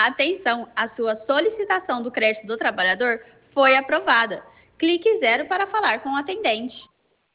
Atenção, a sua solicitação do crédito do trabalhador foi aprovada. Clique 0 para falar com o atendente.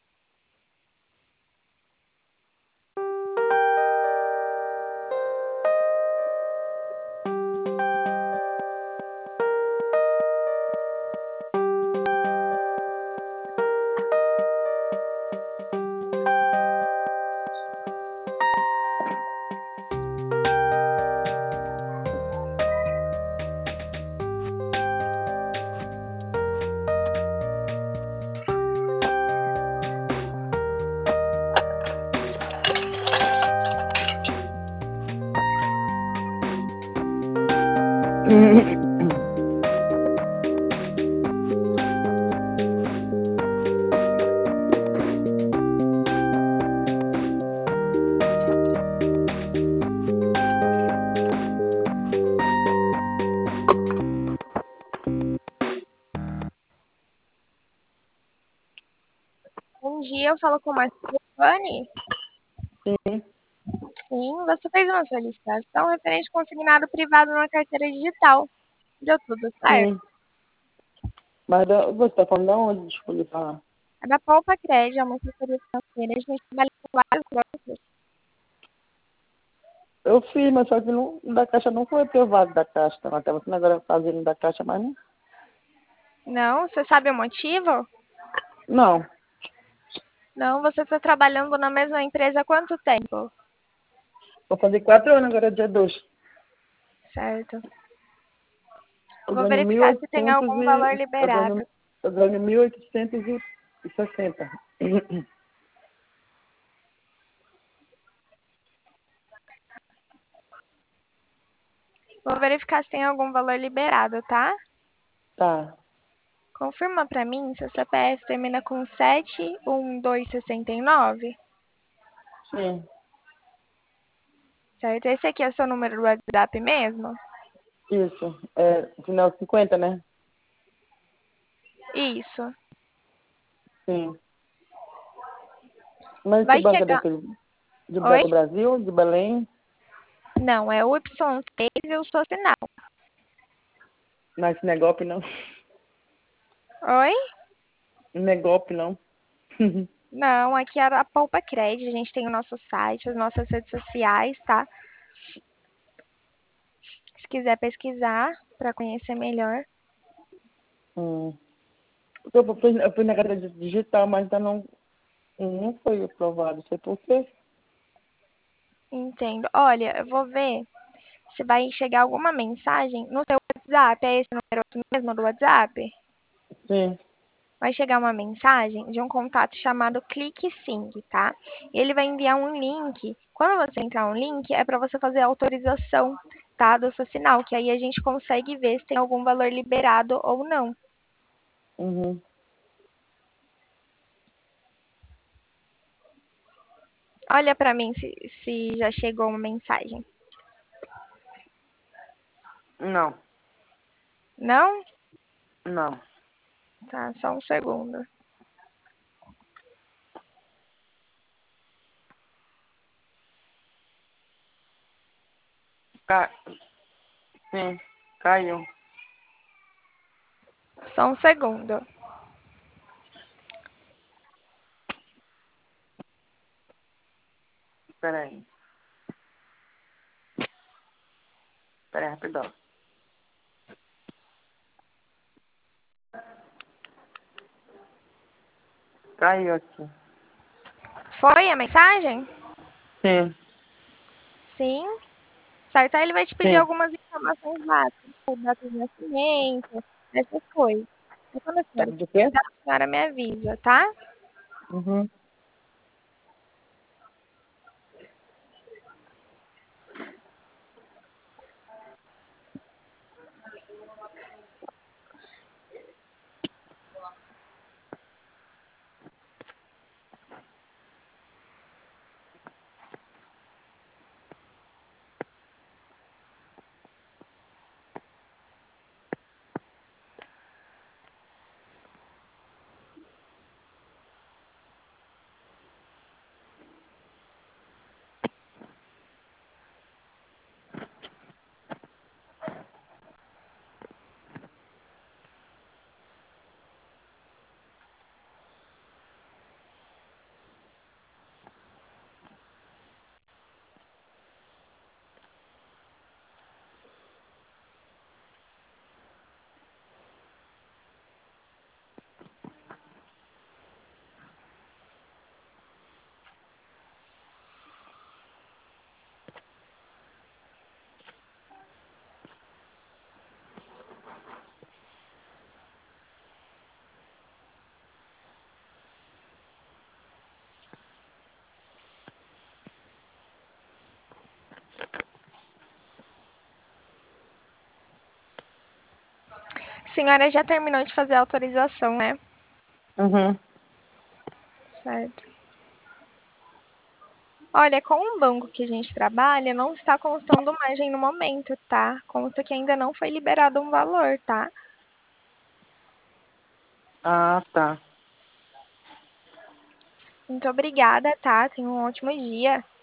Bom dia, eu falo com o Marcos Giovanni. Sim. Sim, você fez uma solicitação referente ao consignado privado na carteira digital. Deu tudo certo? Sim. Mas você está falando de onde? Deixa eu falar. É da Poupa Crédito, é uma assessoria financeira. A gente trabalha com vários bancos. Eu fiz, mas só que não, da Caixa não foi aprovado da Caixa. Ela estava agora fazendo da Caixa, mas não. Não, você sabe o motivo? Não. Não, você está trabalhando na mesma empresa há quanto tempo? Vou fazer 4 anos agora, dia 2. Certo. Eu Vou ganho verificar se tem 1.800 algum valor e... liberado. Eu ganho 1.860. Vou verificar se tem algum valor liberado, tá? Tá. Confirma pra mim se o CPF termina com 71269. Sim. Certo? Esse aqui é o seu número do WhatsApp mesmo? Isso. É, final 50, né? Isso. Sim. Mas esse Vai banco é chegar. daqui do Oi? Brasil, de Belém, Não, é o Y6 e o seu sinal. mas não é golpe, não. Oi? Não é golpe, não. Não, aqui é a Poupa Crédito. A gente tem o nosso site, as nossas redes sociais, tá? Se quiser pesquisar para conhecer melhor. Eu fui na carteira digital, mas ainda não foi aprovado. Sei por quê. Entendo. Olha, eu vou ver se vai chegar alguma mensagem no seu WhatsApp. É esse número mesmo do WhatsApp? Sim. Vai chegar uma mensagem de um contato chamado Clique Sim, tá? Ele vai enviar um link. Quando você entrar um link, é para você fazer a autorização, tá? Do seu sinal, que aí a gente consegue ver se tem algum valor liberado ou não. Uhum. Olha para mim se já chegou uma mensagem. Não. Não? Não. Tá, só um segundo. Sim. Caiu. Só um segundo. Espera aí. Espera aí, rapidão. Caiu aqui. Foi a mensagem? Sim. Sim. Certo? Aí ele vai te pedir Sim. algumas informações básicas, tipo data de nascimento, essas coisas. E quando a senhora Sabe de quê? precisar, a senhora me avisa, tá? Uhum. senhora já terminou de fazer a autorização, né? Uhum. Certo. Olha, com o banco que a gente trabalha, não está constando margem no momento, tá? Consta que ainda não foi liberado um valor, tá? Ah, tá. Muito obrigada, tá? Tenha um ótimo dia.